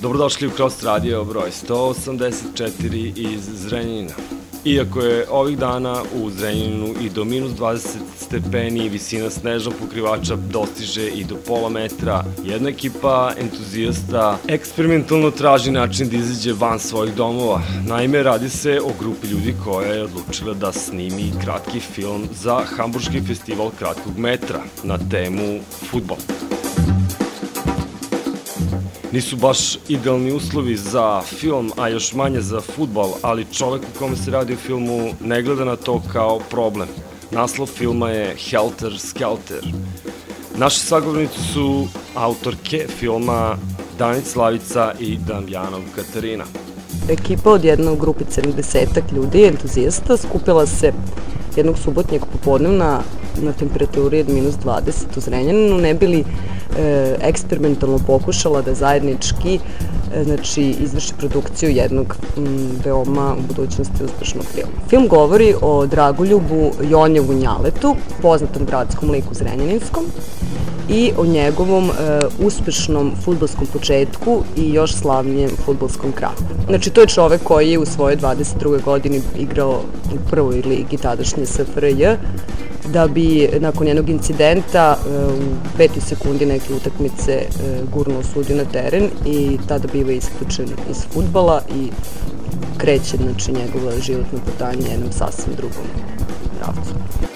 Dobrodošli u Cross Radio broj 184 iz Zrenjanina. Iako je ovih dana u Zrenjaninu i do minus 20 stepeni visina snežnog pokrivača dostiže i do pola metra, jedna ekipa entuzijasta eksperimentalno traži način da izađe van svojih domova. Naime, radi se o grupi ljudi koja je odlučila da snimi kratki film za Hamburški festival kratkog metra na temu fudbal. Nisu baš idealni uslovi za film, a još manje za fudbal, ali čovek u kome se radi o filmu ne gleda na to kao problem. Naslov filma je Helter Skelter. Naši sagovornici su autorke filma Danić Slavica i Damjanov Katarina. Ekipa od jednog grupi 70 ljudi, entuzijasta, skupila se jednog subotnjeg popodnevna na temperaturi od minus 20 u Zrenjaninu, ne bili eksperimentalno pokušala da zajednički izvrši produkciju jednog veoma u budućnosti uspešnog filma. Film govori o Dragoljubu Jonjevu Njaletu, poznatom gradskom liku zrenjaninskom, i o njegovom uspešnom fudbalskom početku i još slavnijem fudbalskom krahu. Znači, to je čovek koji je u svojoj 22. godini igrao u prvoj ligi tadašnje SFRJ, da bi nakon jednog incidenta u 5. sekundi neke utakmice gurnuo sudiju na teren i tada biva isključen iz fudbala i kreće njegova životna putanja jednom sasvim drugom pravcu.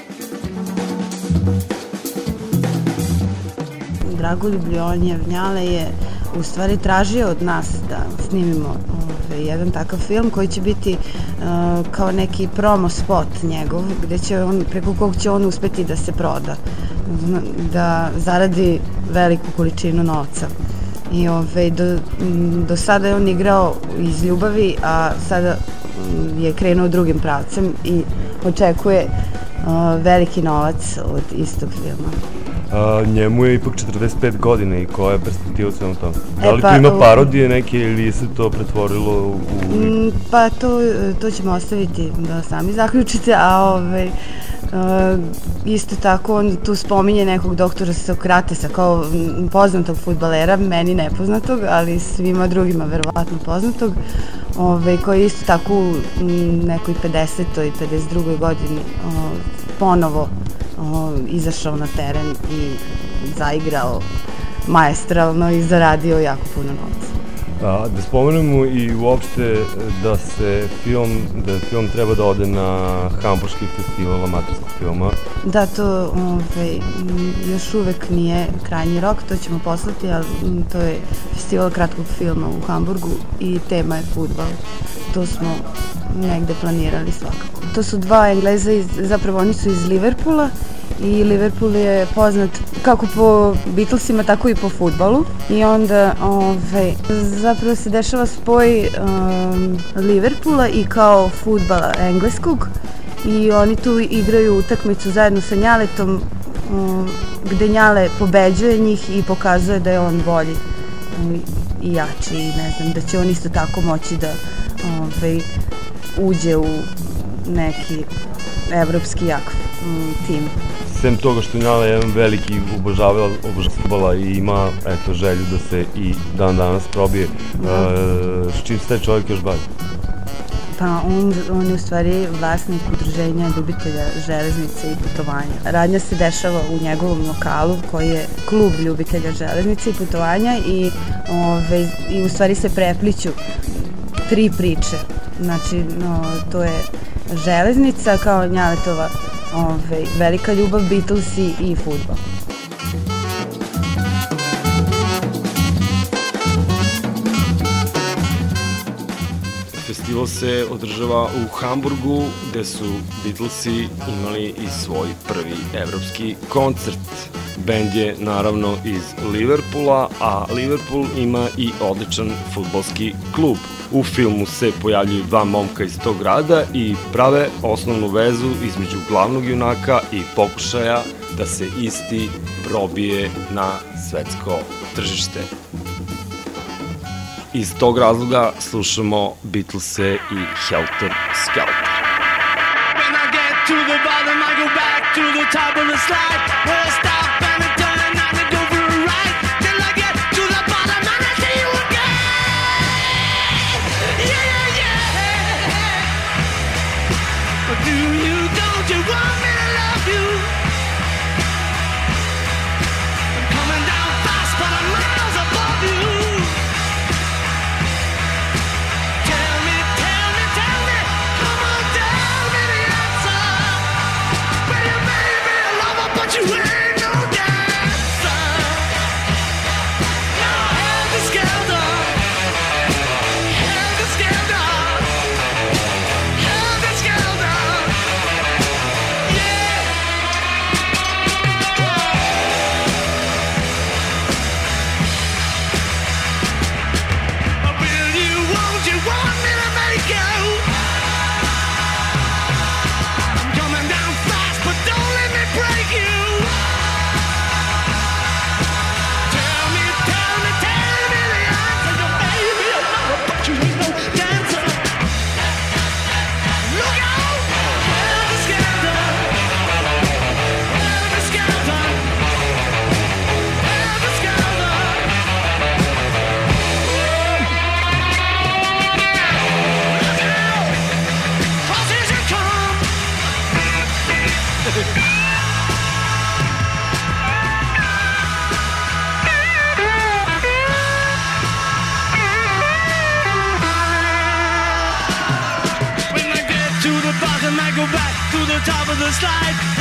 Dragoljub Jonjev Njale je u stvari tražio od nas da snimimo jedan takav film koji će biti kao neki promo spot njegov, preko kog će on uspeti da se proda, da zaradi veliku količinu novca. I do sada je on igrao iz ljubavi, a sada je krenuo drugim pravcem i očekuje veliki novac od istog filma. Njemu je ipak 45 godina i koja je perspektiva svema tome? Da li tu ima parodije neke ili se to pretvorilo u... Pa to ćemo ostaviti da sami zaključite, a isto tako on tu spominje nekog doktora Sokratesa kao poznatog fudbalera, meni nepoznatog, ali svima drugima verovatno poznatog, koji je isto tako u nekoj 50. i 52. godini ponovo izašao na teren i zaigrao maestralno i zaradio jako puno novca. Da spomenemo i uopšte da film treba da ode na Hamburški festival amaterskog filma. Da, to još uvek nije krajnji rok, to ćemo poslati, ali to je festival kratkog filma u Hamburgu i tema je fudbal. To smo negde planirali svakako. To su dva Engleza, zapravo oni su iz Liverpoola i Liverpool je poznat kako po Beatlesima, tako i po fudbalu. I onda zapravo se dešava spoj Liverpoola i kao fudbala engleskog i oni tu igraju utakmicu zajedno sa Njaletom gde Njale pobeđuje njih i pokazuje da je on bolji i jači i ne znam, da će on isto tako moći da uđe u neki evropski jak tim. Sem toga što Njale je jedan veliki obožavao fudbala i ima želju da se i dan danas probije, s čim se taj čovjek još bavi? Pa on je u stvari vlasnik udruženja ljubitelja železnice i putovanja. Radnja se dešava u njegovom lokalu koji je klub ljubitelja železnice i putovanja i u stvari se prepliću tri priče. Znači, to je železnica kao Njaletova velika ljubav, Beatlesi i fudbal. Festival se održava u Hamburgu, gde su Beatlesi imali i svoj prvi evropski koncert. Bend je naravno iz Liverpoola, a Liverpool ima i odličan fudbalski klub. U filmu se pojavljuju dva momka iz tog grada i prave osnovnu vezu između glavnog junaka i pokušaja da se isti probije na svetsko tržište. Iz tog razloga slušamo Beatlese i Helter Skelter. When I get to the bottom, I go back to the top of the slide. Where I stop and I turn and I go for a ride. Till I get to the bottom and I see you again. Christmas light.